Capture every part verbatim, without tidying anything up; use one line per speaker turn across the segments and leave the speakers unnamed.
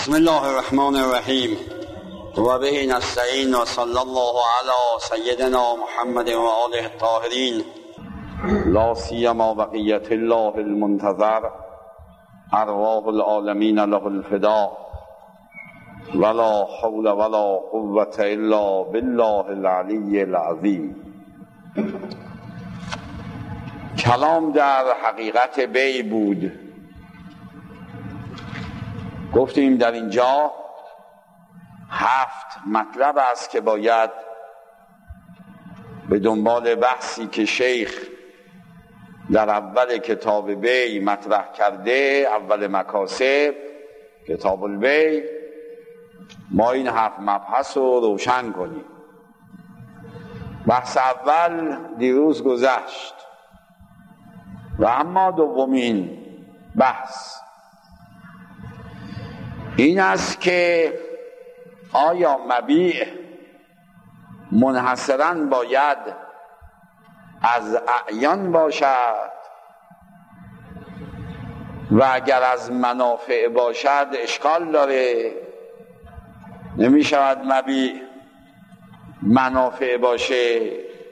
بسم الله الرحمن الرحیم و به نستعین و صلی الله علی سیدنا محمد و آله الطاهرین. لا سیما بقیت الله المنتظر، ارواح العالمین له الفدا، ولا حول ولا قوة الا بالله العلی العظیم. کلام در حقیقت بی بود. گفتیم در اینجا هفت مطلب است که باید به دنبال بحثی که شیخ در اول کتاب بی مطرح کرده، اول مکاسب کتاب البی، ما این هفت مبحث رو روشن کنیم. بحث اول دیروز گذشت و اما دومین بحث این است که آیا مبیع منحصراً باید از اعیان باشد و اگر از منافع باشد اشکال داره؟ نمی شود مبیع منافع باشه؟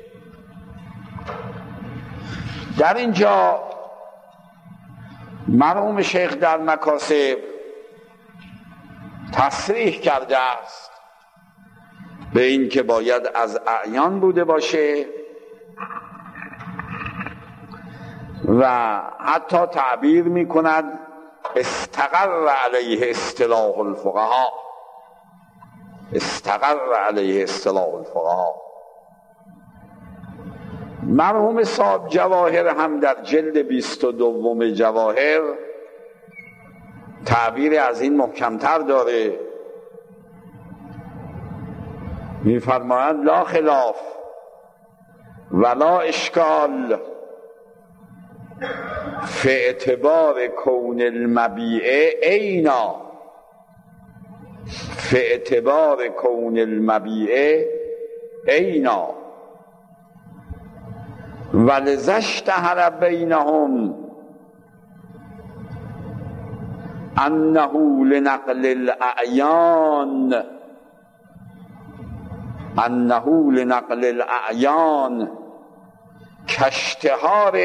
در اینجا مرحوم شیخ در مکاسب تصریح کرده است به این که باید از اعیان بوده باشه و حتی تعبیر می کند استقر علیه اصطلاح الفقها، استقر علیه اصطلاح الفقها. مرحوم صاحب جواهر هم در جلد بیست و دوم جواهر تعبیر از این محکمتر داره، می‌فرماید لا خلاف ولا اشکال فی اعتبار کون المبیع عینا، فی اعتبار کون المبیع عینا ولذا اشتهر بینهم انه لنقل الاعیان، انه لنقل الاعیان کاشتهار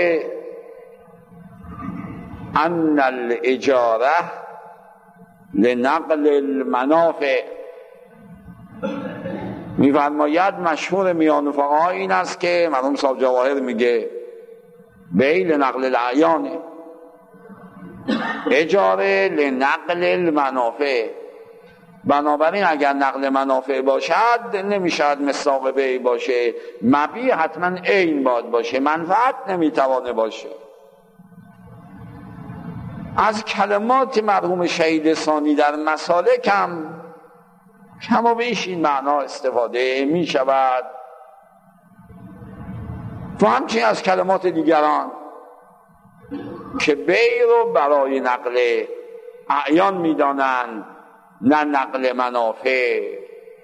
ان الاجاره لنقل المنافع. میفرماید مشهور میان فقها این است که مرحوم صاحب جواهر میگه بی لنقل الاعیانه، اجاره لنقل المنافع. بنابراین اگر نقل منافع باشد نمیشد مصداق بی باشه، مبیع حتما عین باید باشه، منفعت نمیتوانه باشه. از کلمات مرحوم شهید ثانی در مسالک هم کم و بیش این معنا استفاده می شود و همچنین از کلمات دیگران که بی رو برای نقل اعیان می دانند نه نقل منافع،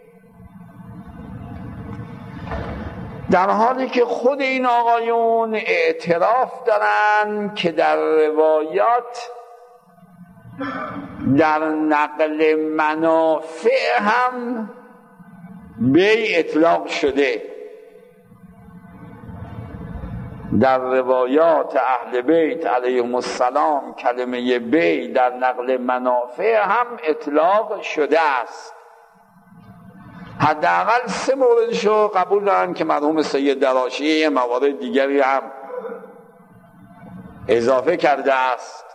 در حالی که خود این آقایون اعتراف دارن که در روایات در نقل منافع هم بی اطلاق شده. در روایات اهل بیت علیهم السلام کلمه بی در نقل منافع هم اطلاق شده است. حداقل سه موردشو قبول دارن که مرحوم سید دراشی موارد دیگری هم اضافه کرده است.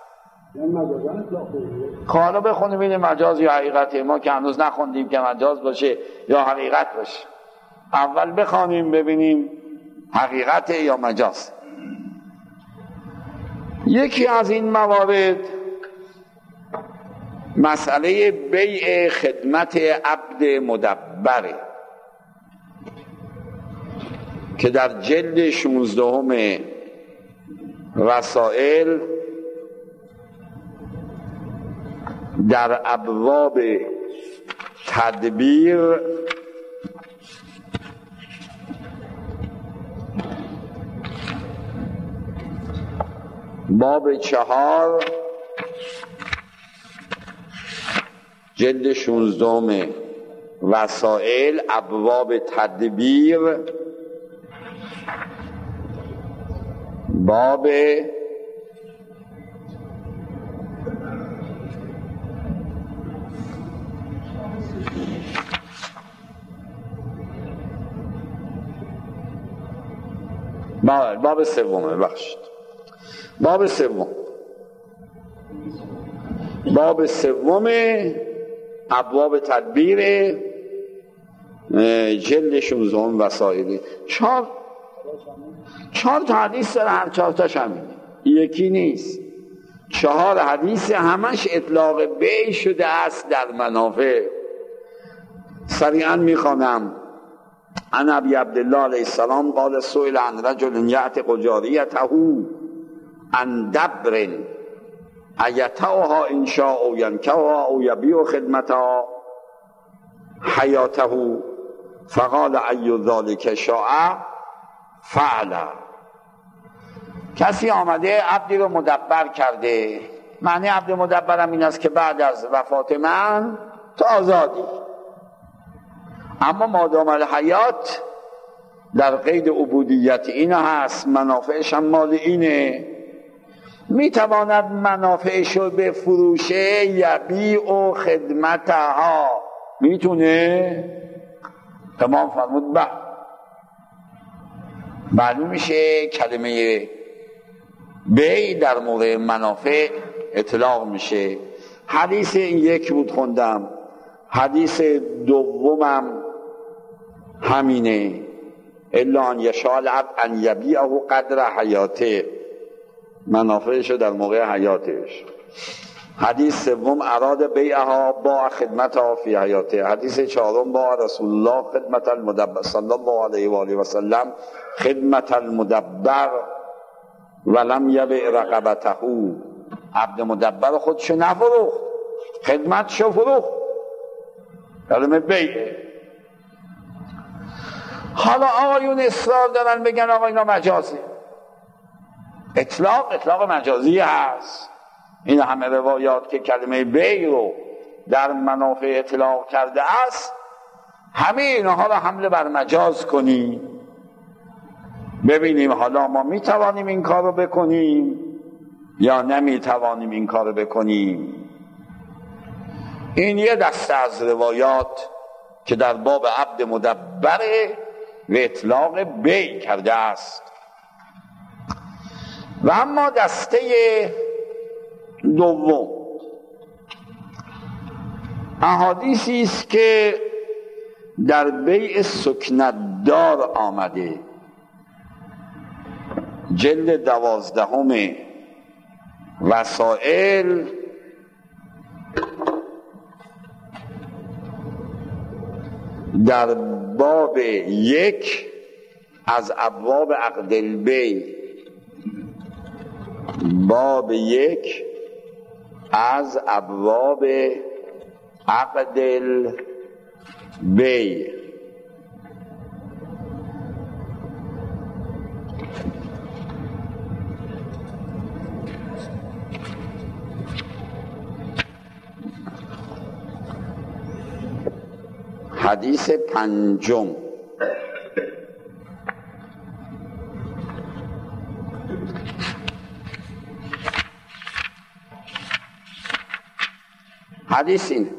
حالا بخونیم این مجاز یا حقیقته، ما که هنوز نخوندیم که مجاز باشه یا حقیقت باشه. اول بخوانیم ببینیم حقیقت یا مجاز. یکی از این موارد مسئله بیع خدمت عبد مدبره که در جلد شانزدهم رسائل در ابواب تدبیر باب چهار جلد شانزدهم وسائل، ابواب تدبیر، باب باب سومه بخشید باب سوم باب سوم ابواب تدبیر، جلد شانزدهم وسائلی. چهار چهار تا حدیث داره، هر چهار تاش همینه، یکی نیست. چهار حدیث همش اطلاق بیع شده است در منافع. سریعا میخوانم. عن ابی عبدالله علیه السلام قال سئل عن رجل یعتق جاریته عن دبر ایتوها ان شاء او ینکحها او یبیع خدمتها حیاته فقال ای ذلک شاء فعل. کسی آمده عبدی رو مدبر کرده. معنی عبد مدبر هم این است که بعد از وفات من تو آزادی، اما مادام الحیات در قید عبودیت این هست، منافعش هم مال اینه، میتواند منافعش رو به فروشه یبیع و خدمتها. میتونه؟ تمام فرمود به. معلوم میشه کلمه بیع در موقع منافع اطلاق میشه. حدیث این یک بود خوندم. حدیث دومم همینه، الا ان یشاء العبد ان یبیعه قدر حیاته، منافعش در موقع حیاتش. حدیث سوم اراد بیعها با خدمتها فی حیاته. حدیث چهارم با رسول الله خدمت المدبر صلی الله علیه و آله و سلم خدمت المدبر ولم یبیع رقبته. عبد مدبر خودشو نفروخت، خدمتشو فروخت، کلمه بیعه. حالا آقایون اصرار دارن بگن آقا اینا مجازه. اطلاق اطلاق مجازی هست. این همه روایات که کلمه بیع رو در منافع اطلاق کرده است، همه اینها رو حمله بر مجاز کنیم. ببینیم حالا ما میتوانیم این کار رو بکنیم یا نمیتوانیم این کار رو بکنیم. این یه دسته از روایات که در باب عبد مدبر و اطلاق بیع کرده است. و اما دسته دوم احادیثی است که در بیع سکنتدار آمده. جلد دوازدهم وسائل، در باب یک از ابواب عقد البیع، باب یک از ابواب عقد البیع. حدیث پنجم حدیث این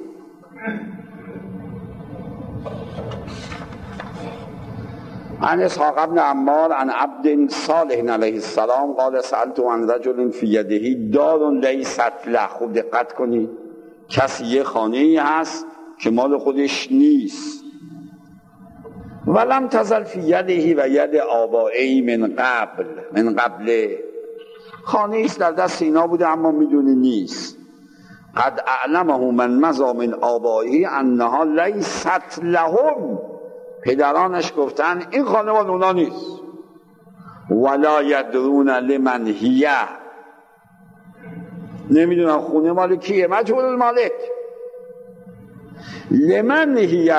عن اسحاق بن عمار عن عبد صالح علیه السلام قال سألت عن رجل فی یده دار لیست له. خوب دقت کنید، کسی یه خانه ای هست که مال خودش نیست. ولم تزل فی یده و ید آبائه من قبل من قبل خانه ایست در دست اینا بوده اما میدونه نیست. قد اعلمه من مضى من آبائه انها لیست لهم. پدرانش گفتن این خانه مال اونا نیست. ولا یدرون لمن هیه، نمیدونن خونه مال کیه، مجهول المالک. لمن هیه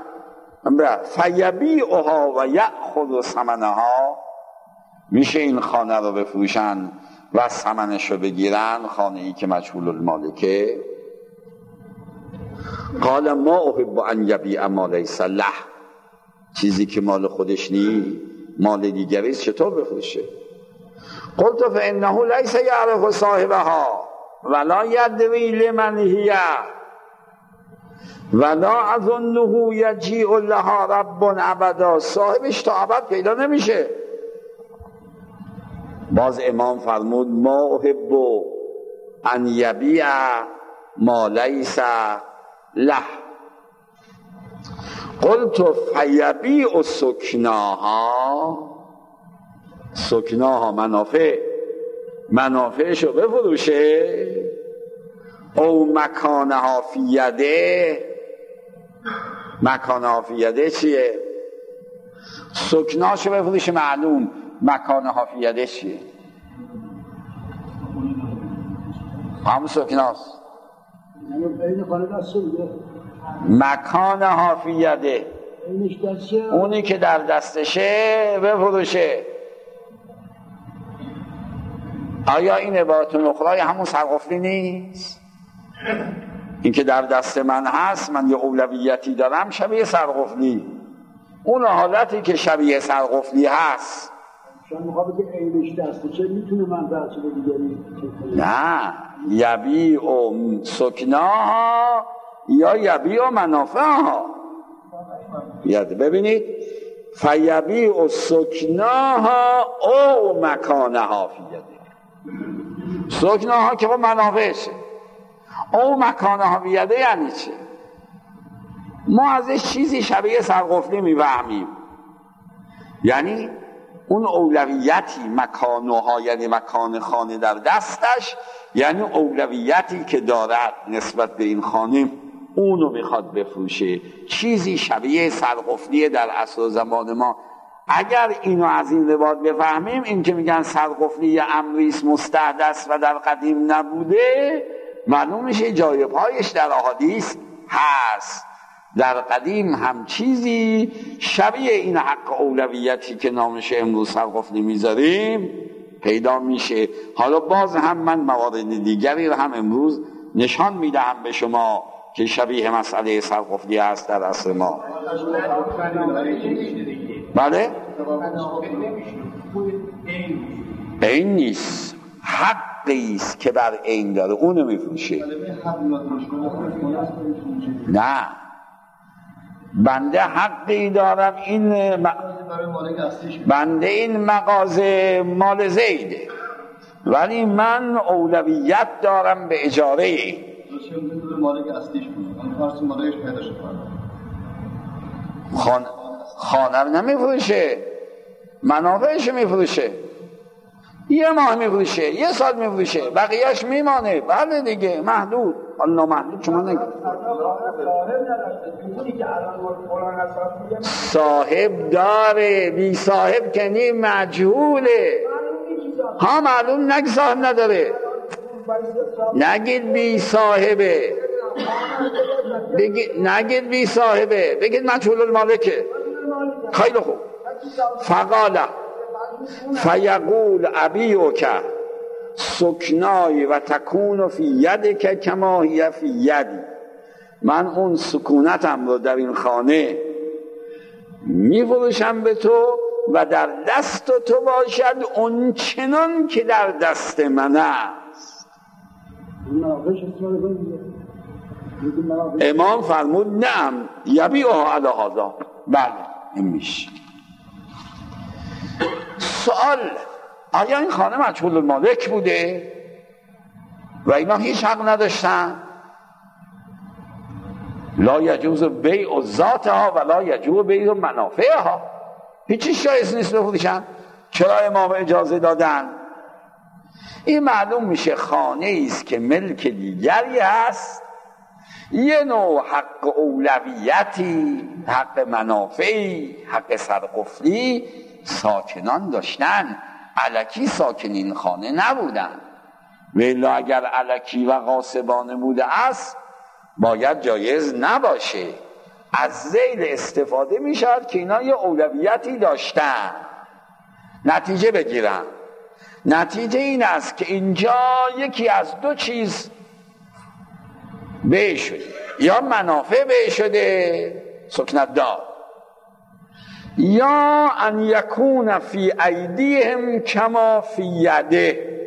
فیبیعها و یأخذ ثمنها، میشه این خانه رو بفروشن و ثمنش رو بگیرن، خانه ای که مجهول المالکه. قال ما احب ان یبیع ما لیس له، چیزی که مال خودش نی مال دیگری چطور بفروشه؟ قلت فانه لیس یعرف صاحبها ولا یدری لمن هی ولا اظنه یجیء لها رب ابدا، صاحبش تا ابد پیدا نمیشه. باز امام فرمود ما احب ان یبیع ما لیس له. قلت فیبیع سکناها، سکناها منافع، منافعشو بفروشه، او مکانها فی یده. مکانها فی یده چیه؟ سکناشو بفروشه معلوم، مکانها فی یده چیه؟ همون سکناست. مکانها فی یده، اونی که در دستشه بفروشه. آیا این عبارت اخرى همون سرقفلی نیست؟ این که در دست من هست، من یه اولویتی دارم، شبیه سرقفلی. اون حالتی که شبیه سرقفلی هست
شما مخابط عینش دسته چه میتونه من درچه دیگری؟
نه، یبیع و سکناها یا یبیع و منافعها. ببینید فیبیع و سکناها او مکانها فی یده. سکناها که با منافعشه، او مکانها فی یده یعنی چه؟ ما ازش چیزی شبیه سرقفلی میفهمیم، یعنی اون اولویتی مکانها، یعنی مکان خانه در دستش، یعنی اولویتی که دارد نسبت به این خانه اونو میخواد بفروشه. چیزی شبیه سرقفلی در عصر و زمان ما. اگر اینو از این روایت بفهمیم، این که میگن سرقفلی امریست مستحدث و در قدیم نبوده، معلوم میشه جای پایش در احادیث هست. در قدیم هم چیزی شبیه این حق اولویتی که نامش امروز سرقفلی میذاریم پیدا میشه. حالا باز هم من موارد دیگری رو هم امروز نشان میدهم به شما که شبیه مسئله سرقفلی هست در عصر ما. بله؟ این نیست، حقی است که بر این داره اونو میفروشه. نه، بنده حقی دارم این م... بنده این مغازه مال زیده، ولی من اولویت دارم به اجاره. خان... خانه رو نمیفروشه، منافعش میفروشه. یه ماه میفروشه، یه سال میفروشه، بقیهش میمانه. بله دیگه، محدود. الله محدود شما نگه. صاحب داره، بی صاحب کنی مجهوله. ها معلوم نگه صاحب نداره، نگید بی صاحبه، بگید نگید بی صاحبه، بگید مجهول المالکه. خیلی خوب. فقاله فیقول ابیعک سکنای و تکون فی یدک کما هی فی یدی. من اون سکونتم رو در این خانه میفروشم به تو و در دست تو باشد اون چنان که در دست من است. امام فرمود نعم یبیعها علی هذا. بله این میشه. سوال: آیا این خانه مجهول المالک بوده و اینا هیچ حق نداشتن؟ لا یجوز بیع ذاتها ولا یجوز بیع منافعها. هیچی جایز نیست بفروشن. چرا امام اجازه دادن؟ این معلوم میشه خانه است که ملک دیگری هست، یه نوع حق اولویتی، حق منافعی، حق سرقفلی ساکنان داشتن. الکی ساکنین خانه نبودن، ولی اگر الکی و غاصبانه بوده است باید جایز نباشه. از ذیل استفاده می شود که اینا یه اولویتی داشتن. نتیجه بگیرن. نتیجه این است که اینجا یکی از دو چیز به شده. یا منافع به شده سکنت دار، یا ان یکون فی ایدیهم کما فی یده،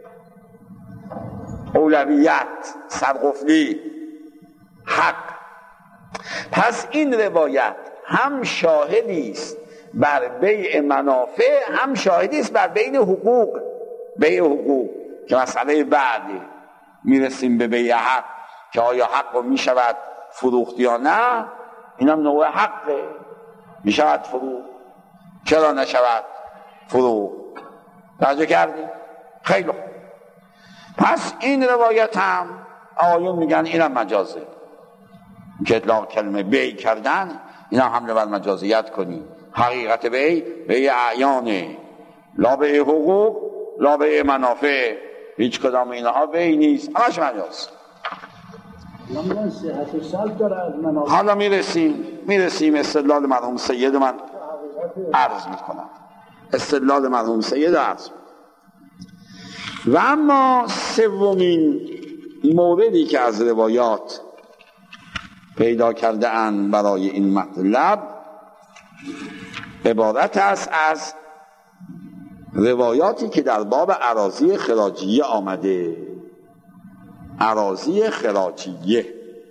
اولویت، سرقفلی، حق. پس این روایت هم شاهدی است بر بیع منافع، هم شاهدی است بر بین حقوق، بیع حقوق که مسئله بعدی میرسیم به بیع حق که آیا حق رو میشود فروخت یا نه. این هم نوع حقه، میشود فروخت، چرا نشود فروخت؟ توجه کردی؟ خیلی خوب. پس این روایت هم آقایون میگن اینم مجازه، که اطلاق کلمه بیع کردن این هم حمله بر مجازیت کنی. حقیقت بیع بیع اعیانه، لا بیع حقوق لا بیع منافع، هیچ کدام اینها بیع نیست، همش مجاز. حالا میرسیم میرسیم استدلال مرحوم سید من عرض میکنم، استدلال مرحوم سید عرض میکنم. و اما سومین موردی که از روایات پیدا کرده اند برای این مطلب عبارت است از روایاتی که در باب اراضی خراجیه آمده. اراضی خراجیه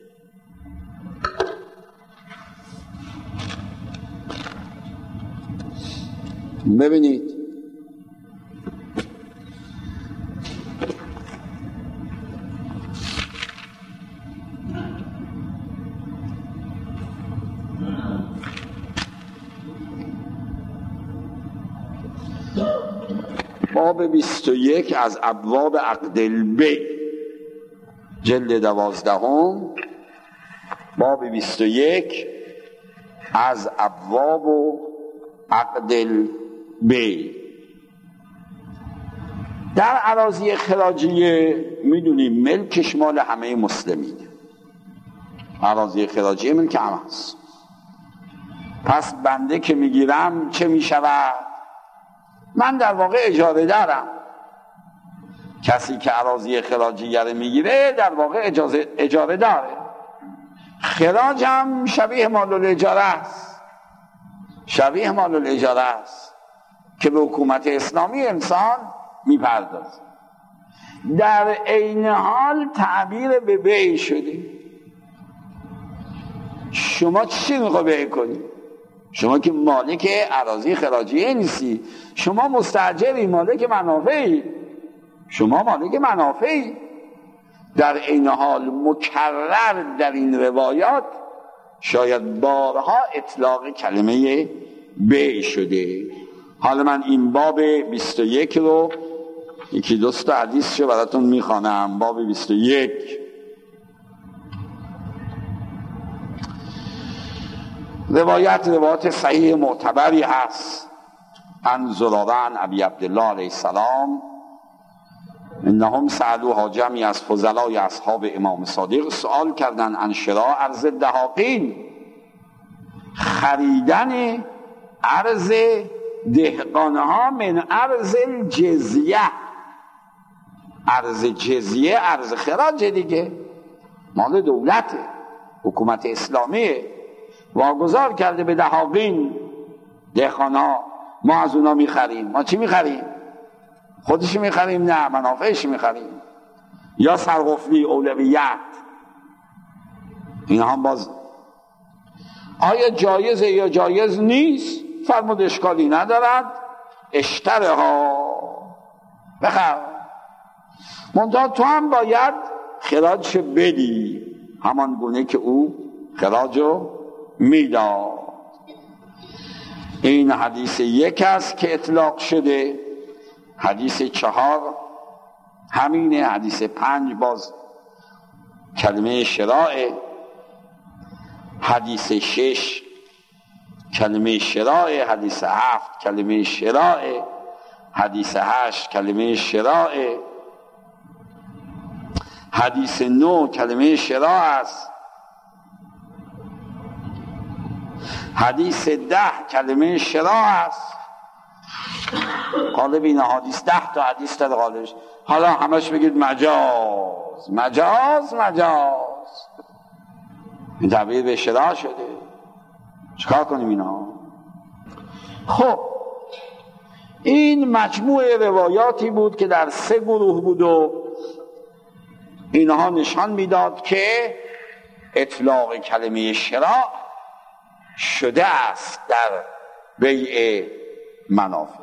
ببینید، باب بیست و یک از ابواب عقد البیع، جلد دوازدهم، باب بیست و یک از ابواب عقد البیع. در اراضی خراجیه میدونیم ملکش مال همه مسلمین، اراضی خراجیه ملک همه است. پس بنده که میگیرم چه میشود؟ من در واقع اجاره دارم. کسی که اراضی خراجیه رو میگیره در واقع اجازه اجاره داره. خراج هم شبیه مال الاجاره است، شبیه مال الاجاره است که به حکومت اسلامی انسان میپردازه. در عین حال تعبیر به بیع شده. شما چی میخوای بیع کنی؟ شما که مالک اراضی خراجیه نیستی، شما مستاجری، مالک منافعی، شما مالک منافعی. در این حال مکرر در این روایات شاید بارها اطلاق کلمه بیع شده. حالا من این باب بیست و یک رو یکی دوست حدیث شو براتون میخوانم. باب بیست و یک، روایت روایت صحیح معتبری هست. عن زراره عن ابی عبدالله علیه السلام انهم سألوها جمعی از فضلای اصحاب امام صادق سوال کردن عن شراء ارض دهاقین، خریدن ارض دهقانها من ارض الجزیه. ارض جزیه ارض خراج دیگه، مال دولته، حکومت اسلامیه، واگذار کرده به دهاقین، دهقانها. ما از اونا میخریم. ما چی میخریم؟ خودش میخریم؟ نه، منافعش میخریم. یا سرقفلی، اولویت. این هم باز آیا جایزه یا جایز نیست؟ فرمود اشکالی ندارد، اشتره ها بخر، منتها تو هم باید خراج بدی همان گونه که او خراجو میداد. این حدیث یک است که اطلاق شده. حدیث چهار همینه. حدیث پنج باز کلمه شراء. حدیث شش کلمه شراء. حدیث هفت کلمه شراء. حدیث هشت کلمه شراء. حدیث نو کلمه شراء است. حدیث ده کلمه شراء است. قالب این حدیث ده تا حدیث در قالبش. حالا همش بگید مجاز مجاز مجاز. این تبدیل به شراع شده. چیکار کنیم اینا؟ خب این مجموعه روایاتی بود که در سه گروه بود و اینها نشان میداد که اطلاق کلمه شراع شده است در بیع منافع.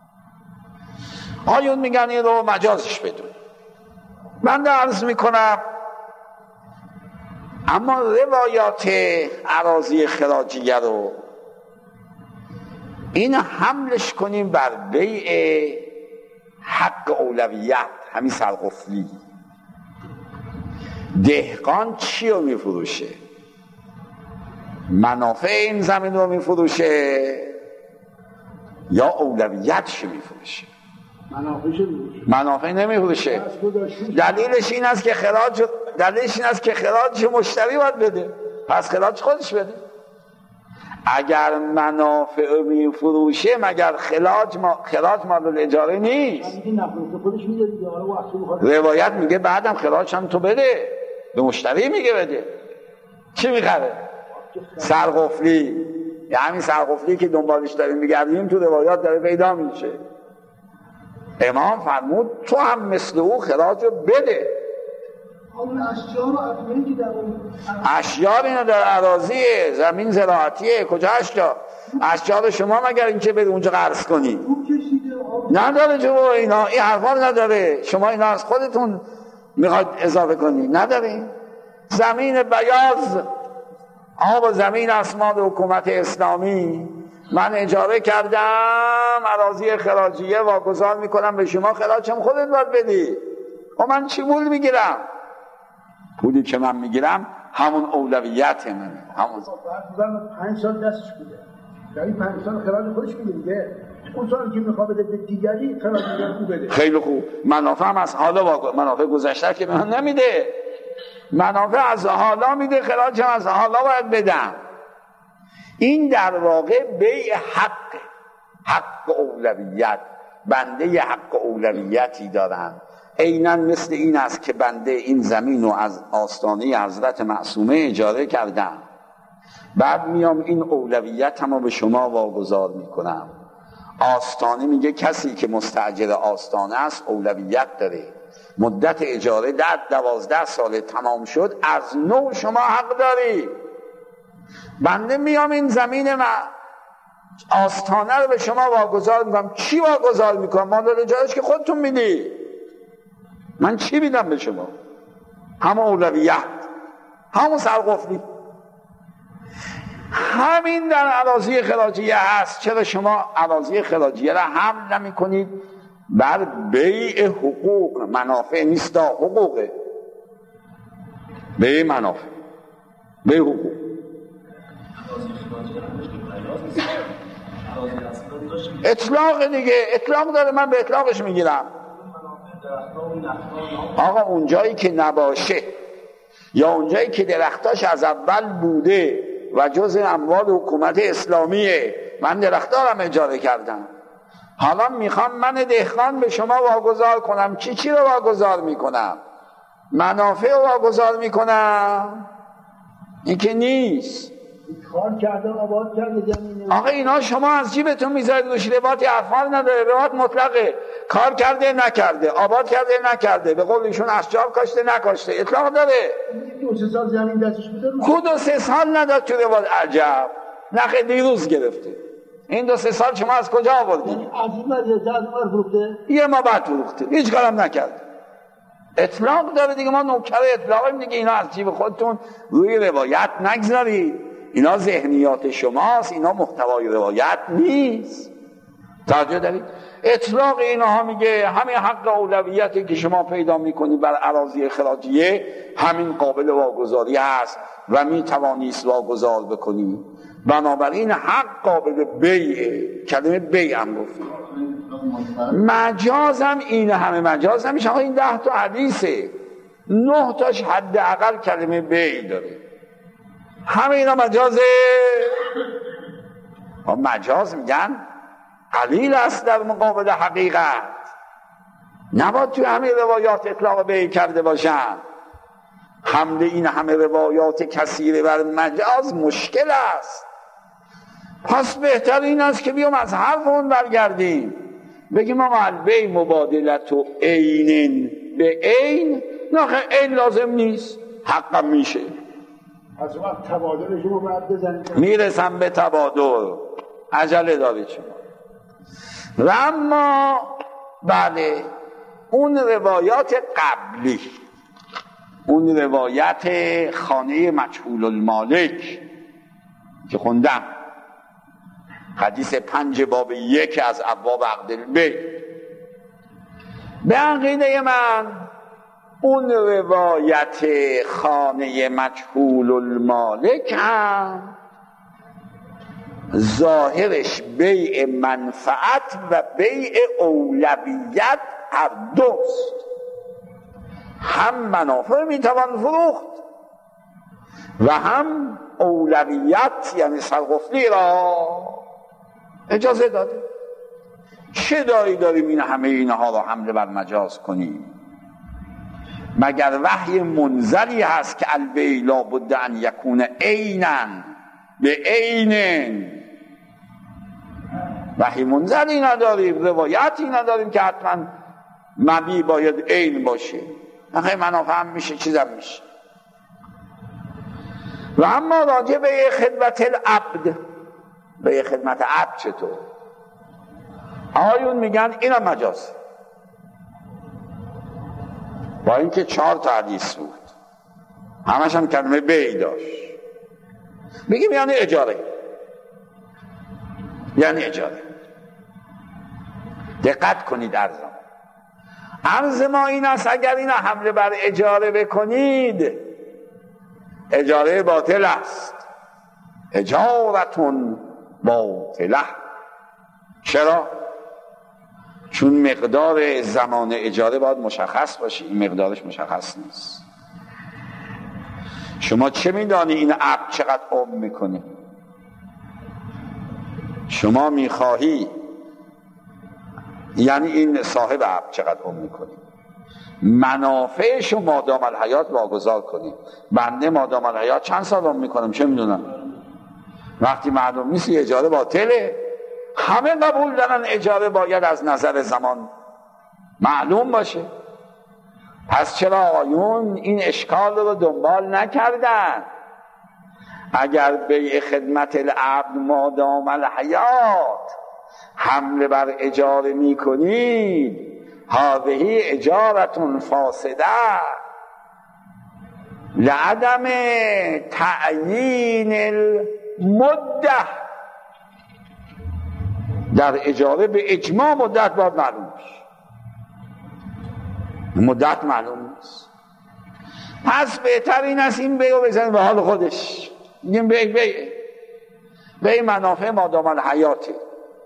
آیون میگن این رو مجازش بدون. من عرض میکنم اما روایات اراضی خراجیه رو این حملش کنیم بر بیع حق اولویت، همین سرقفلی. دهقان چی رو میفروشه؟ منافع این زمین رو میفروشه یا اولویتش میفروشه؟
منافعش میفروشه.
منافع نمیفروشه. دلیلش این است که خراج دلیلش این است که خراج مشتری باید بده، پس خراج خودش بده. اگر منافع میفروشه مگر خراج ما خراج مال اجاره نیست؟ روایت میگه بعدم خراج هم تو بده، به مشتری میگه بده. چی میخره؟ سرقفلی. یه همین سرقفلی که دنبالش داریم میگردیم تو روایات داره پیدا میشه. امام فرمود تو هم مثل او خراج رو بده.
اون اشیاء رو اطمینی که در اون
اشیاء اینا در اراضیه، زمین زراعتیه، کجا اشیاء؟ اشیاء شما مگر این که بری اونجا قرض کنی؟ نداره جو اینا، این حرفا نداره. شما اینا از خودتون میخواد اضافه کنی، نداره. زمین بیاض آب و زمین اسماد حکومت اسلامی من اجاره کردم، اراضی خراجیه واگذار میکنم به شما، خراجم خودت باید بدی. و من چی پول میگیرم؟ پولی که من میگیرم همون اولویت منه. همون
پنج سال دستش بوده، در این پنج سال خراج خودش میگیره. اون سال که میخواد بده به دیگری خراج بده.
خیلی خوب. منافع هم از حالا واقع منافع گذشته که به من نمیده، منافع از حالا میده، خراج هم از حالا باید بدم. این در واقع بیع حق حق اولویت. بنده حق اولویتی دارم. عیناً مثل این است که بنده این زمین رو از آستانه حضرت معصومه اجاره کردم، بعد میام این اولویتم رو به شما واگذار میکنم. آستانه میگه کسی که مستاجر آستانه است اولویت داره. مدت اجاره در دوازده سال تمام شد، از نو شما حق داری. بنده میام این زمین ما آستانه رو به شما واگذار میکنم. چی واگذار میکنم؟ مال اجارهش که خودتون میدی، من چی میدم به شما؟ همون اولویت، همون سرقفلی. همین در اراضی خراجیه هست. چرا شما اراضی خراجیه را حمل نمی کنید بر بیع حقوق؟ منافع نیست، حقوقه. بیع منافع، بیع حقوق. اطلاق دیگه، اطلاق داره، من به اطلاقش میگیرم. آقا اونجایی که نباشه یا اونجایی که درختاش از اول بوده و جز اموال حکومت اسلامیه، من درختارم اجاره کردم، حالا میخوام من دهقان به شما واگذار کنم. چی چی رو واگذار میکنم؟ منافع رو واگذار میکنم؟ این که نیست.
کار کرده، آباد کرده زمینه.
آقا اینا شما از جیبتون میذارید روش، رباطی افعال نداره، رباط مطلقه. کار کرده نکرده، آباد کرده نکرده، به قول ایشون اشجار کاشته نکاشته، اطلاق داره.
دو سه سال زمین دستش بوده،
خود دو سه سال نداد تو رباط. عجب، نخ دیروز گرفته. این دو سه سال شما از کجا آوردید؟
از این وضعیت از اون فروخته،
یه ما بعد فروخته، هیچ کارم نکرد. اطلاق داره دیگه. ما نوکر اطلاقیم دیگه. اینا از جیب خودتون روی روایت نگذارید. اینا ذهنیات شماست، اینا محتوای روایت نیست. توجه دارید؟ اطلاق اینها میگه همین حق اولویتی که شما پیدا میکنید بر اراضی خراجیه همین قابل واگذاری است و میتوانید واگذار بکنید. بنابراین حق قابل بیعه. کلمه بیع هم گفتیم. مجاز هم این همه مجاز هم میشه. این ده تا حدیثه، نه تاش حداقل کلمه بیع داره. همه اینا مجازه. مجاز میگن قلیل است در مقابل حقیقت. نباید توی همه روایات اطلاق بیع کرده باشن. حمل این همه روایات کثیره بر مجاز مشکل است. پس بهتر این است که بیام از حرفمون برگردیم، بگیم ما البیع مبادلت و عین به عین، نخه عین لازم نیست، حقم میشه.
از وقت تبادلش رو باید بزنید.
میرسم به تبادل، عجله دارید شما. و اما بله اون روایات قبلی، اون روایت خانه مجهول المالک که خوندم، حدیث پنج باب یک از ابواب عقد البیع، به عقیده من اون روایت خانه مجهول المالک هم ظاهرش بیع منفعت و بیع اولویت هر دوست. هم منافع میتوان فروخت و هم اولویت یعنی سرقفلی را اجازه داده. چه داری داریم این همه اینها را حمله بر مجاز کنیم؟ مگر وحی منزلی هست که البیع لابد ان یکون عیناً به عین؟ وحی منزلی نداریم، روایتی نداریم که حتما مبیع باید عین باشه. آخه منافع هم میشه، چیزم میشه. و اما راجع به خدمت العبد، به خدمت عبد چطور؟ آیون میگن اینم مجاز، با اینکه چهار تا حدیث بود همش هم کلمه بیع داشت. میگیم یعنی اجاره، یعنی اجاره. دقت کنید عرض ما عرض ما این است اگر اینا حمله بر اجاره بکنید، اجاره باطل است، اجارتون باطله. چرا؟ چون مقدار زمان اجاره باید مشخص باشه، این مقدارش مشخص نیست. شما چه میدانی این عبد چقدر عمر میکنه؟ شما میخواهی یعنی این صاحب عبد چقدر عمر میکنه، منافعشو مادام الحیات واگذار کنی. بنده مادام الحیات چند سال عمر میکنم چه میدونم؟ وقتی معلوم نیست اجاره باطله. همه قبول دارن اجاره باید از نظر زمان معلوم باشه. پس چرا آقایون این اشکال رو دنبال نکردن؟ اگر بیع خدمت العبد مادام الحیات حمله بر اجاره می کنید، هذه اجارتون فاسده لعدم تعیین المده. در اجاره به اجماع مدت باید معلوم بشه، مدت معلوم نیست. پس بهتر این است این بیعو بزنید به حال خودش. میگیم بیع بیع بیع منافع مادام الحیاته،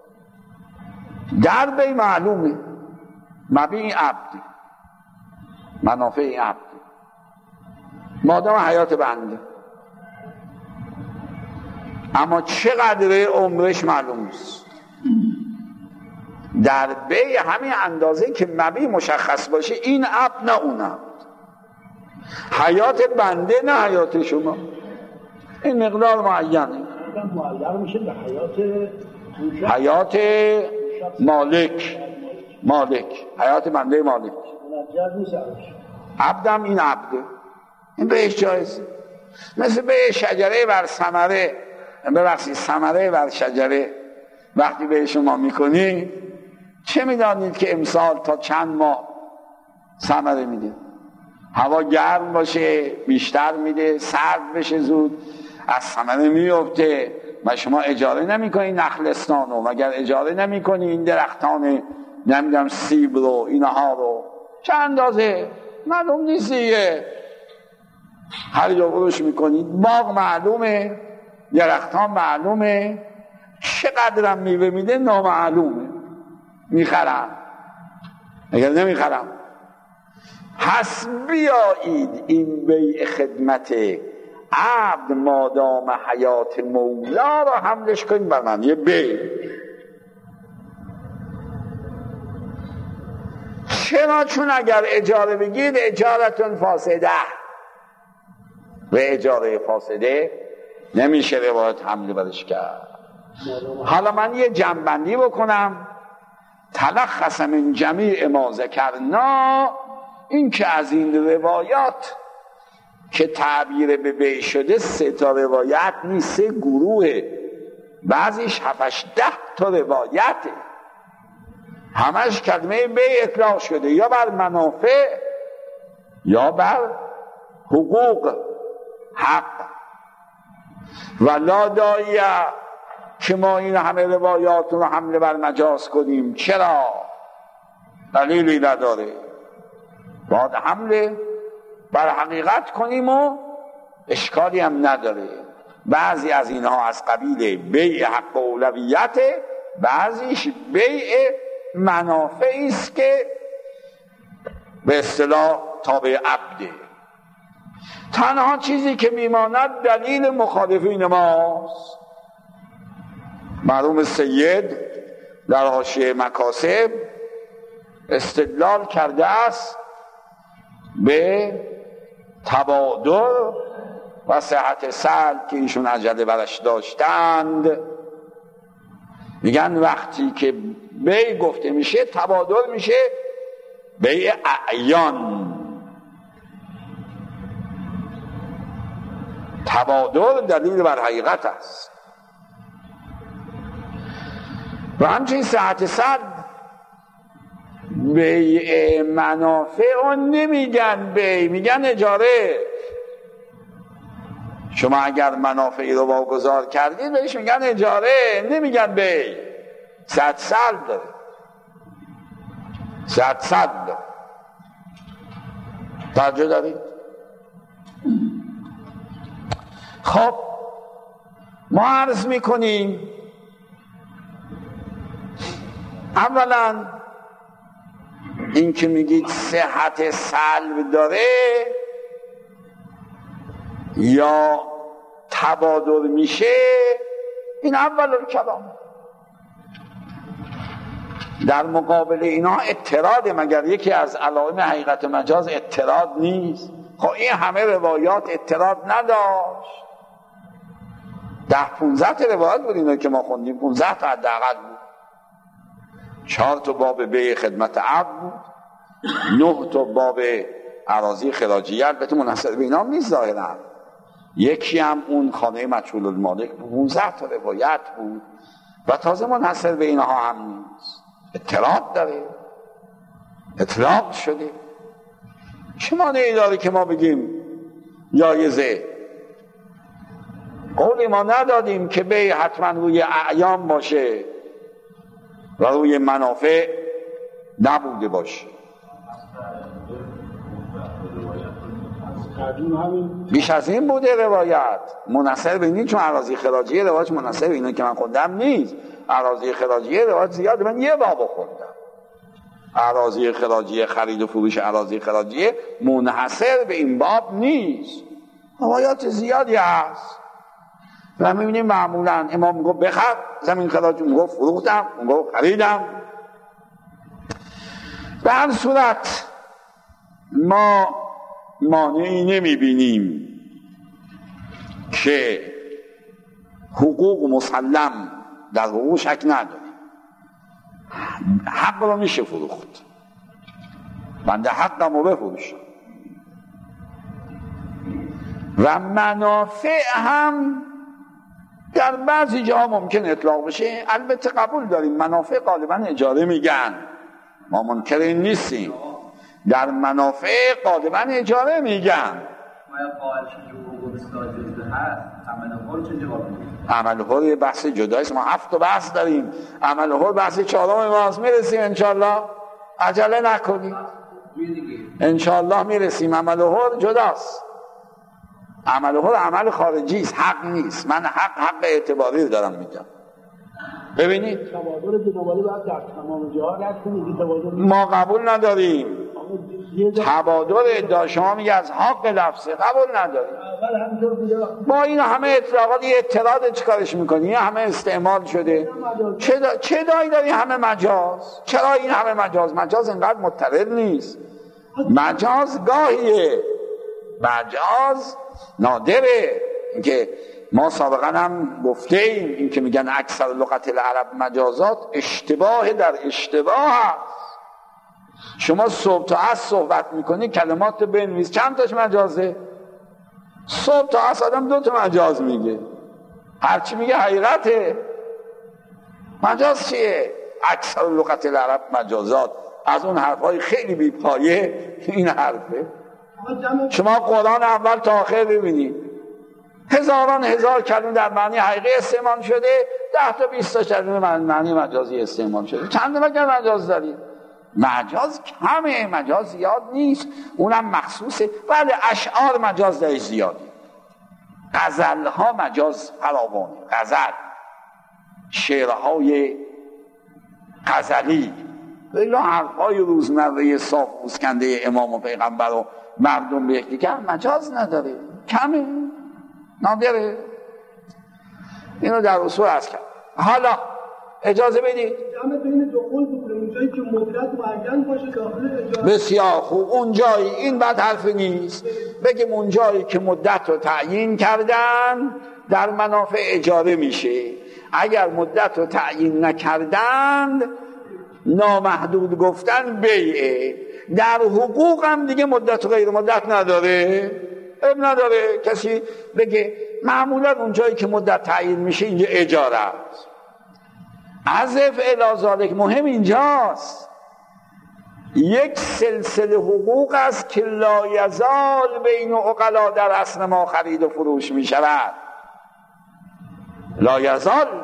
در بیع معلومه مبیع این عبده، منافع این عبده مادام حیات بنده، اما چقدر عمرش معلوم نیست. در بیع همین اندازه که مبیع مشخص باشه، این عبد نه اون عبد، حیات بنده نه حیات شما، این مقدار معینه.
معلق میشه به حیات
حیات مالک، مالک حیات بنده مالک. عبدم این عبده، این بهش جایزه. مثل به شجره بر ثمره، ببخشید ثمره بر شجره وقتی به شما میکنی، چه میدانید که امسال تا چند ماه ثمره میده؟ هوا گرم باشه بیشتر میده، سرد بشه زود از ثمره میفته. و شما اجاره نمیکنید نخلستان رو، مگر اجاره نمیکنید این درختان نمیدونم سیب رو اینها رو، چه اندازه معلوم نیست دیگه، هر جا بروش میکنید. باغ معلومه، درختان معلومه، چقدرم میوه میده نامعلومه. میخرم اگر نمیخرم. پس بیایید این بیع خدمت عبد مادام حیات مولا را حملش کنیم بر معنی بیع. چرا؟ چون اگر اجاره بگید اجارتون فاسده، و اجاره فاسده نمیشه روایت حمله برش کرد. حالا من یه جنبندی بکنم. تلخص من جمیع ما ذکرنا، این که از این روایات که تعبیر به بی شده سه تا روایت نیست، سه گروهه، بعضیش هفتش ده تا روایته، همش کلمه بی اطلاق شده یا بر منافع یا بر حقوق حق. و لا داعیه که ما این همه روایات رو حمله بر مجاز کنیم. چرا؟ دلیلی نداره. باید حمله بر حقیقت کنیم و اشکالی هم نداره. بعضی از اینها از قبیل بیع حق اولویت، بعضیش بیع منافعی است که به اصطلاح تابع عبده. تنها چیزی که میماند دلیل مخالفین ماست. مرحوم سید در حاشیه مکاسب استدلال کرده است به تبادر و صحت سلب که ایشون عجله برش داشتند. میگن وقتی که بیع گفته میشه تبادر میشه بیع اعیان. تبادر دلیل بر حقیقت است. و همچنین صحت سلب بیع منافع اون نمیگن بیع، میگن اجاره. شما اگر منافعی رو واگذار کردید بهش میگن اجاره، نمیگن بیع. صحت سلب داره، صحت سلب داره. توجه دارید؟ خب ما عرض میکنیم اولا این که میگید صحت سلب داره یا تبادر میشه، این اول کلام. در مقابل اینا اعتراض، مگر یکی از علائم حقیقت مجاز اعتراض نیست؟ خب این همه روایات اعتراض نداشت. ده پونزده روایات بود اینا که ما خوندیم، پونزده تا حداقل بود. چهار تا باب بیع خدمت عبد بود، نه تا باب اراضی خراجیه، البته منحصر به اینا نیست ظاهرا. یکی هم اون خانه مجهول المالک بود، پونزده تا روایت بود و تازه منحصر به اینها هم نیست. اطلاق داره، اطلاق شده. چه مانعی داره که ما بگیم جایزه؟ قولی ما ندادیم که بیع حتما روی اعیان باشه و روی منافع نبوده باشه. بیش از این بوده روایت منحصر به این، چون اراضی خراجیه روایت منحصر به اینه که من خوندم نیست. اراضی خراجیه روایت زیاد، من یه باب خوندم. اراضی خراجیه، خرید و فروش اراضی خراجیه منحصر به این باب نیست، روایات زیادی هست. و میبینیم معمولا امام میگه بخر زمین خراج، میگه فروختم، میگه خریدم. به هر صورت ما مانعی نمیبینیم که حقوق مسلم در حقوق شک نداریم. حق رو میشه فروخت، بنده حقم رو بفروشم. و منافع هم در بعضی جاها ممکن اطلاق بشه. البته قبول داریم منافع غالبا اجاره میگن، ما منکر این نیستیم. در منافع غالبا اجاره میگن. عمل حر بحث جدایست، ما هفت تا بحث داریم. عمل حر بحث چهارم ماست، میرسیم انشالله، عجله نکنید، انشالله میرسیم. عمل حر جداست، عمل حر عمل خارجی است، حق نیست. من حق حق اعتباری رو دارم میگم. ببینید ما قبول نداریم تبادر ادعا، شما میگه از حق لفظه، قبول نداریم. با این همه اطلاقات یه اعتراض چیکارش میکنی؟ یه همه استعمال شده، چه, دا... چه دایی داری همه مجاز؟ چرا این همه مجاز؟ مجاز اینقدر مضطرد نیست. مجاز گاهیه مجاز نادره. اینکه ما سابقا هم گفته ایم این که میگن اکثر لغت العرب مجازات، اشتباه در اشتباه هست. شما صبح تا عصر صحبت میکنی کلمات بنویس، چند تاش مجازه؟ صبح تا عصر آدم دو تا مجاز میگه، هرچی میگه حقیقته. مجاز چیه؟ اکثر لغت العرب مجازات. از اون حرفای خیلی بی پایه این حرفه. شما قرآن اول تا آخر ببینید، هزاران هزار کلمه در معنی حقیقی استعمال شده، ده تا بیست تا کلمه معنی مجازی استعمال شده. چند مگر مجاز دارید؟ مجاز کمه، مجاز زیاد نیست، اونم مخصوصه. بعد اشعار مجاز دارش زیاده، غزلها مجاز فراوانه، غزل، شعرهای غزلی، بلا حرفهای روزمره صاف پوسکنده امام و پیغمبر و مردم به یکدیگر مجاز نداره، کمه، نادره. اینو در اصول عرض کرد. حالا اجازه بدید
جمع بین دو قول بکنه، اونجایی که مدت معین باشه داخل اجازه.
بسیار خوب. اونجایی این بد حرف نیست، بگیم اونجایی که مدت رو تعیین کردن در منافع اجاره میشه. اگر مدت رو تعیین نکردند نامحدود گفتن بیعه. در حقوق هم دیگه مدت و غیر مدت نداره، اب نداره کسی بگه. معمولا اونجایی که مدت تعیین میشه اینجا اجاره است. عزف الازالک مهم اینجاست، یک سلسله حقوق است که لا یزال بین عقلا در اصل ما خرید و فروش می شود. لا یزال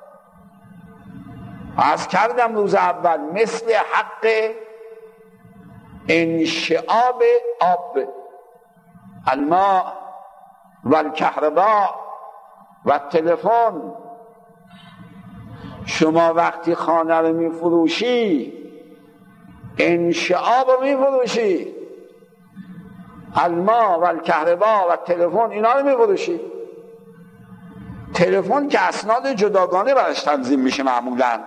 عرض کردم روز اول، مثل حق انشعاب آب، الماء و الکهرباء و تلفن. شما وقتی خانه رو می فروشی انشعاب رو می فروشی، الماء و الکهرباء و تلفن اینا رو می فروشی. تلفن که اسناد جداگانه براش تنظیم میشه، معمولا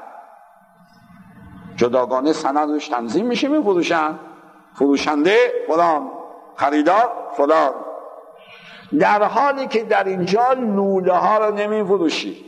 جداگانه سندش تنظیم میشه، می فروشن، فروشنده فلان، خریدار فلان. در حالی که در اینجا لوله ها رو نمی فروشی،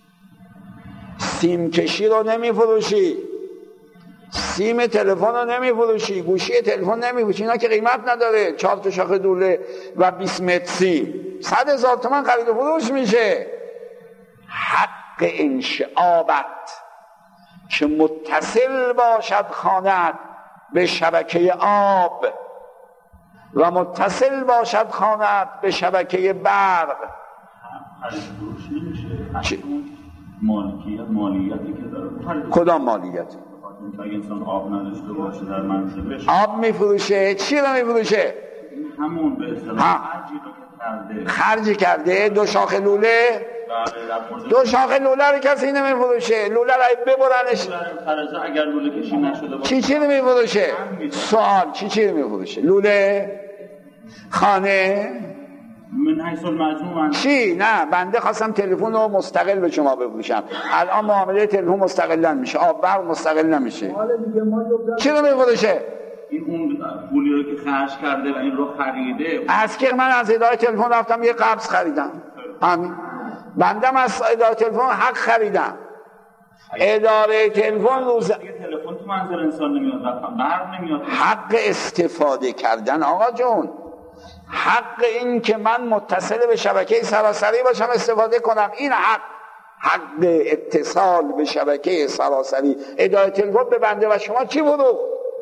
سیم کشی رو نمی فروشی، سیم تلفن رو نمی فروشی، گوشی تلفن نمی فروشی. اینا که قیمت نداره، چهار تا شاخه لوله و بیست متر سیم صد هزار تومان خرید و فروش میشه. حق انشعابت که متصل باشد خانه به شبکه آب و متصل باشد خانه به شبکه برق.
خرید فروش نمیشه. مالکیت مالیتی که داره.
کدام مالیتی؟
اگه انسان آب نداشته باشه در منزلش
آب میفروشه. چی رو میفروشه؟
همون به اصطلاح خرجی رو کرده.
خرجی کرده. دو شاخه لوله، دو شاخه لوله رو کسی نمیفروشه. لوله رو ببرنش.
اگر لوله کشی نشده باشه
چی چی رو میفروشه؟ سوال چی چی رو میفروشه؟ لوله، خانه،
من حیث المجموع
چی؟ نه، بنده خواستم تلفن رو مستقل به شما بفروشم. الان معامله تلفن مستقلا میشه، آب برق مستقل نمیشه. چی رو میفروشه؟
این اون پولی رو که خرج کرده و این رو خریده.
از که من از اداره تلفن رفتم یه قبض خریدم، همین. بندم از اداره تلفن حق خریدم. اداره تلفن روز
تلفن تو منزل انسان نمیاد، برق نمیاد.
حق استفاده کردن آقا جون، حق این که من متصل به شبکه سراسری باشم استفاده کنم، این حق. حق اتصال به شبکه سراسری اداره تلفن به بنده و شما چی بودو؟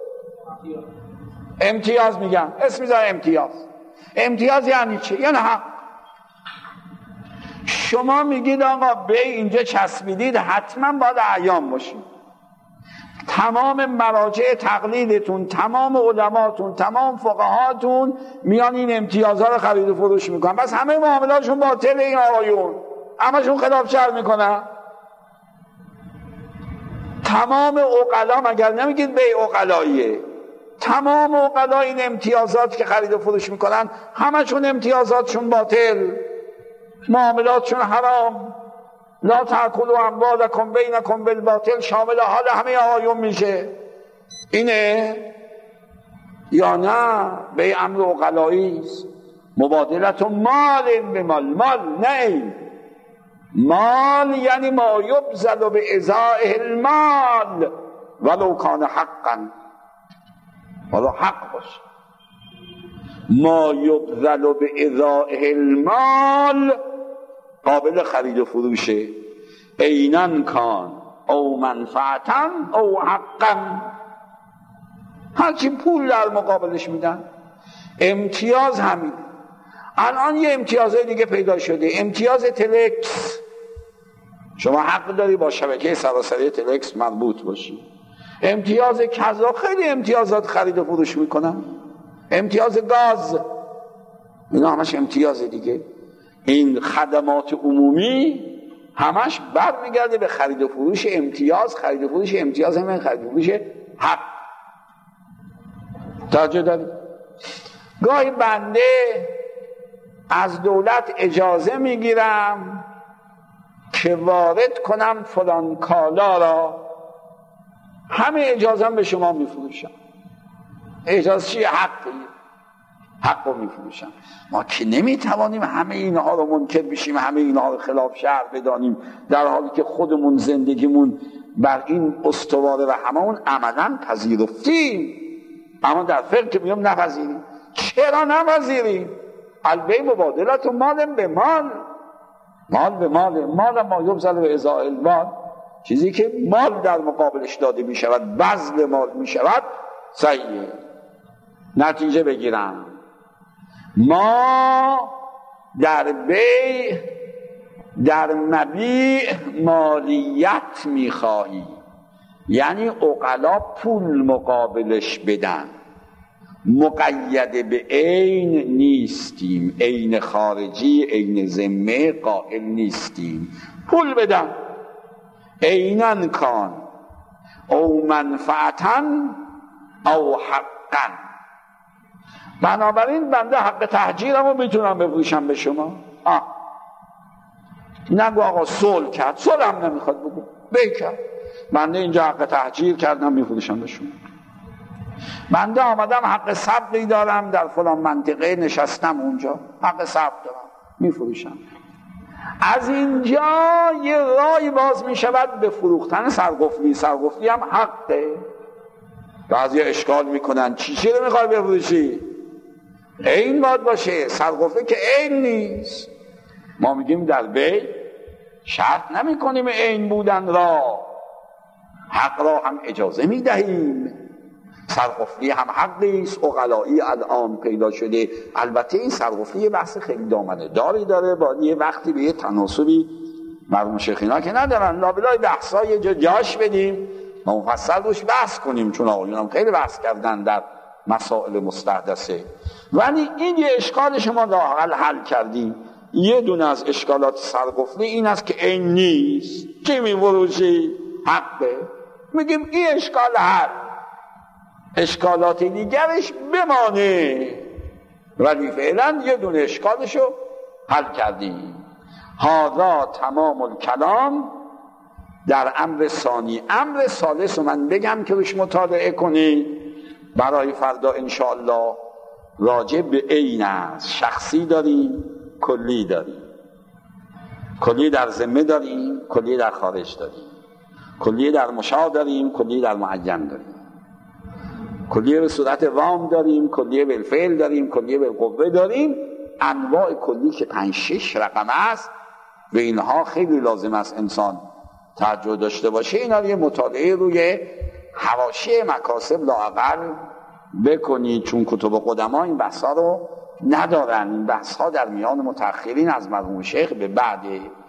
امتیاز میگم، اسم میذاره امتیاز. امتیاز یعنی چی؟ یعنی حق. شما میگید آقا به اینجا چسبیدید حتما باید اعیان باشید. تمام مراجع تقلیدتون، تمام علماتون، تمام فقهاتون میان این امتیازها رو خرید و فروش میکنن، بس همه معاملاتشون باطل. این آقایون همشون خلاف شرع میکنن. تمام عقلا، مگر نمیگید بیع عقلاییه؟ تمام عقلا این امتیازات که خرید و فروش میکنن همشون امتیازاتشون باطل، معاملاتشون حرام. لا تأکلوا اموالکم بینکم بالباطل شامل حال همه آقایون میشه. اینه یا نه؟ به امر عقلایی است. مبادلت و مال به مال، مال نه این مال یعنی ما یبذل به ازاء المال ولو کان حقا، ولو حق باشه. ما یبذل به ازاء المال قابل خرید و فروشه، عینا کان او منفعتا او حقا، هرچی پول در مقابلش میدن. امتیاز همین. الان یه امتیازهای دیگه پیدا شده، امتیاز تلکس. شما حق داری با شبکه سراسری تلکس مربوط باشی. امتیاز کذا، خیلی امتیازات خرید و فروش میکنن. امتیاز گاز، اینا همش امتیاز دیگه. این خدمات عمومی همش برمیگرده به خرید و فروش امتیاز، خرید و فروش امتیاز، همین خرید و فروش حق. توجه دارید؟ گاهی بنده از دولت اجازه میگیرم که وارد کنم فلان کالا را، همه اجازه هم به شما میفروشم. اجازه چیه؟ حقی، حق رو میفروشم. ما که نمیتوانیم همه اینها رو منکر بشیم، همه اینها رو خلاف شرع بدانیم، در حالی که خودمون زندگیمون بر این استواره و هممون عملا پذیرفتیم. اما در فقه که میگم نپذیریم. چرا نپذیریم؟ البیع مبادلت و مال به مال، مال به مال، مال ما یبذل به ازاء المال، چیزی که مال در مقابلش داده می شود، بذل مال می شود، صحیحه. نتیجه بگیرم، ما در بیع، در مبیع مالیت می خواهیم، یعنی عقلا پول مقابلش بدن، مقید به عین نیستیم، عین خارجی، عین ذمه قائل نیستیم، پول بدن، عیناً کان او منفعتاً او حقاً. بنابراین بنده حق تحجیرم رو میتونم بفروشم به شما. آه نگو آقا صلح کرد، صلح هم نمیخواد بگو، بیع کرد، بنده اینجا حق تحجیر کردم میفروشم به شما. بنده آمدم حق سبقی دارم در فلان منطقه نشستم اونجا، حق سبق دارم میفروشم. از اینجا یه رای باز میشود به فروختن سرقفلی. سرقفلی هم حقه. بعضی اشکال میکنن چی چی رو میخوای بفروشی؟ عین باید باشه، سرقفلی که عین نیست. ما میگیم در بیع شرط نمیکنیم عین بودن را، حق را هم اجازه میدهیم. سرقفلی هم حقی است، عقلایی الان پیدا شده. البته این سرقفلی بحث خیلی دامنه داری داره، با یه وقتی به یه تناسبی مرحوم شیخینا که ندارن، لابلای بحثا یه جا جاش بدیم ما مفصل روش بحث کنیم، چون آقایون هم خیلی بحث کردن در مسائل مستحدثه. ولی این یه اشکال شما لااقل حل کردیم. یه دونه از اشکالات سرقفلی این است که این نیست، چی می‌فروشی؟ حقه. میگیم این اشکال حل، اشکالات دیگرش بمانه، ولی فعلا یه دونه اشکالشو حل کردیم. هذا تمام الکلام در امر ثانی. امر ثالث رو من بگم که روش مطالعه کنید برای فردا انشاءالله. راجع به عین است. شخصی داریم، کلی داریم. کلی در ذمه داریم، کلی در خارج داریم. کلی در مشاع داریم، کلی در معین داریم. کلیه به صورت وام داریم، کلیه بالفعل داریم، کلیه بالقوه داریم. انواع کلی که پنج شش رقم است، به اینها خیلی لازم است انسان توجه داشته باشه. اینا رو یه مطالعه روی حواشی مکاسب لااقل بکنید، چون کتب قدما این بحثا رو ندارن. این بحث ها در میان متأخرین از مرحوم شیخ به بعد